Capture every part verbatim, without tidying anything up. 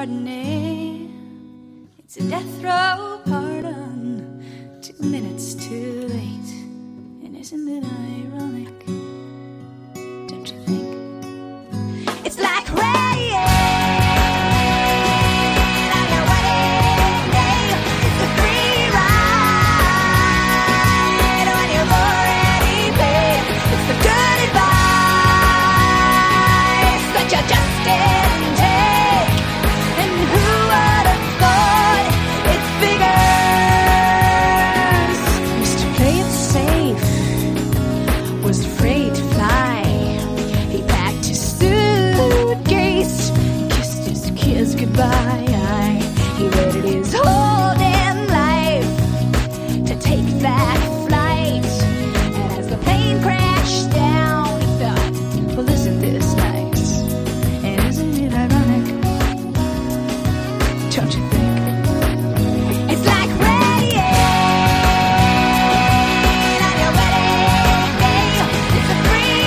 Chardonnay. It's a death row pardon, two minutes too late. And isn't it ironic? Don't you think? It's like rain on your wedding day. It's a free ride on your already paid. It's the good advice that you just didn't take. And who would have thought it figures? Used to play it safe, was afraid to fly. He packed his suitcase, kissed his kids goodbye. He waited his whole damn life to take that flight. And as the plane crashed down, he thought, well, isn't this nice? And isn't it ironic? Don't you think? It's like rain on your wedding day. It's a free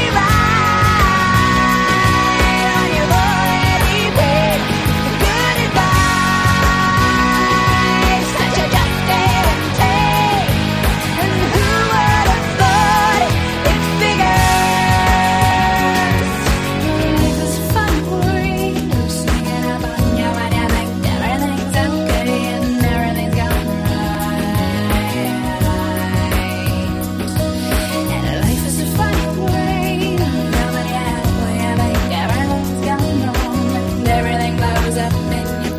ride on your already paid. The good advice that you just didn't take. And who would have thought it figures? Life is a fun worry. You're sneaking up on you and you think everything's okay and everything's gone right. And life is a funny way. Now that you're halfway, I think everything's gone wrong and everything blows up in your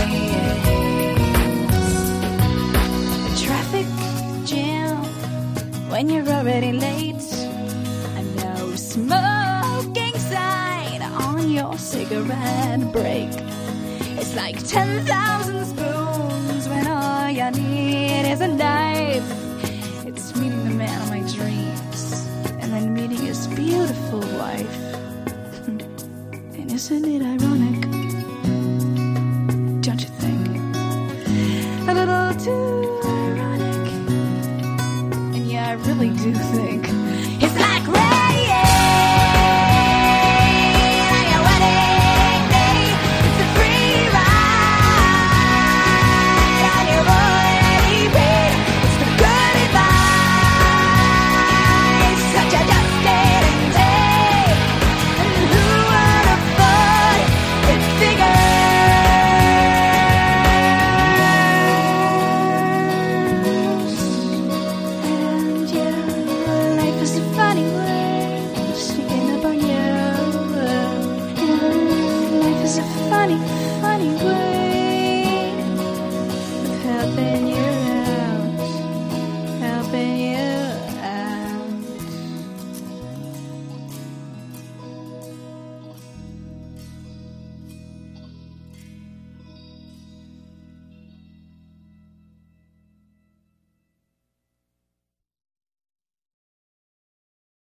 face. A traffic jam when you're already late. A no smoking sign on your cigarette break. It's like ten thousand spoons when all you need is a knife. It's meeting the man of my dreams and then meeting his beautiful wife. And isn't it ironic? Don't you think? A little too ironic. And yeah, I really do think it's like rain on your wedding day. It's a free ride on your already paid. It's the good advice that you just didn't take. And who would have thought it figures? And yeah, life is a funny way, sneaking up on you. Yeah, life is a funny